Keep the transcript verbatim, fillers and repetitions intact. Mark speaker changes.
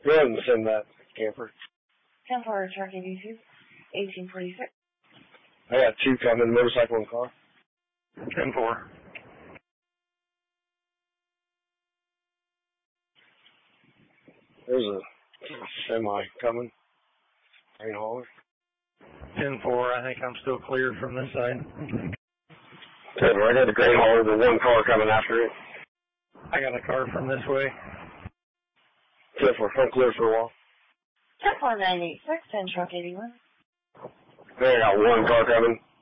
Speaker 1: Go ahead and send that camper.
Speaker 2: ten four, truck eighty-two, eighteen forty-six.
Speaker 1: I got two coming, motorcycle and car.
Speaker 3: ten four.
Speaker 1: There's a semi coming. Grain hauler.
Speaker 3: ten four, I think I'm still clear from this side.
Speaker 1: ten four, I got the grain hauler, the one car coming after it.
Speaker 3: I got a car from this way.
Speaker 1: ten four, front clear for a while.
Speaker 2: ten four nine eight six, ten truck eighty-one.
Speaker 1: There, I got one car coming.